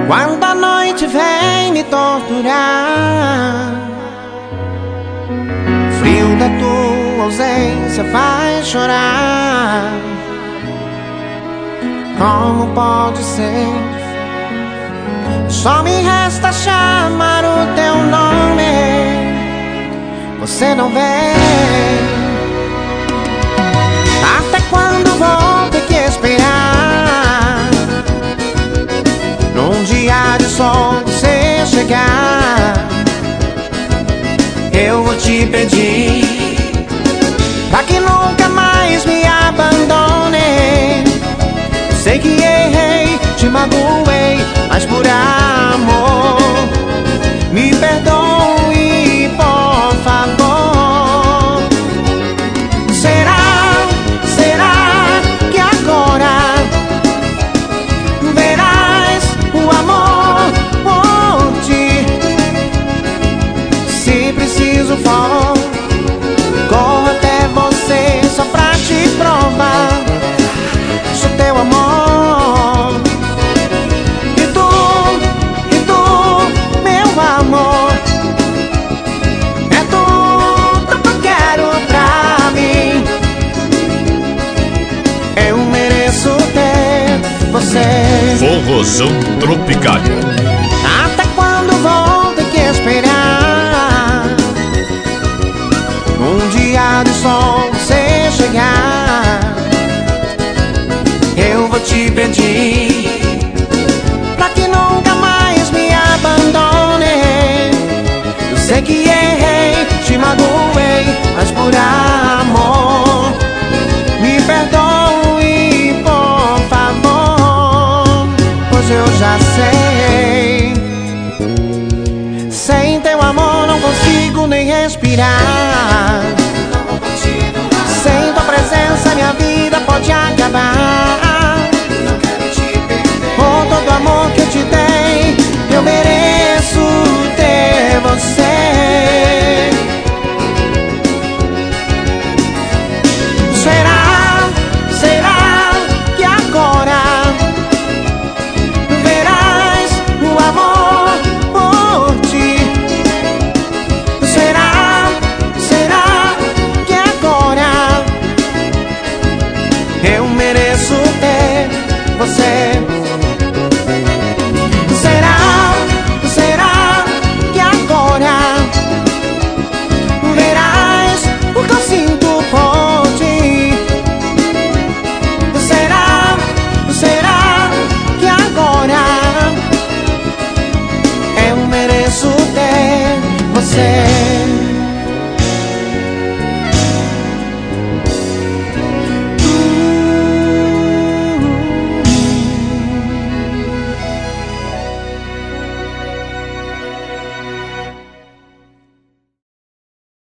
Quando a noite vem me torturar, frio da tua ausência faz chorar. Como pode ser? Só me resta chamar o teu nome. Você não vem. Até quando vou ter que esperar? Num dia de sol você chegar, eu vou te pedir pra que nunca mais me abandone. Sei que errei, te magoei, mas por amor me perdoe, por favor. Será que agora verás o amor por ti? Se preciso for, corro até você só pra te provar. Sou teu amor, e tu, meu amor, é tudo que eu quero pra mim. Eu mereço ter você. Forrozão Tropicália. Até quando vou ter que esperar? Um dia de sol você chegar, eu vou te pedir pra que nunca mais me abandone. Eu sei que errei, te magoei, mas por amor me perdoe, por favor. Pois eu já sei, sem teu amor não consigo nem respirar. Sem tua presença minha vida pode acabar.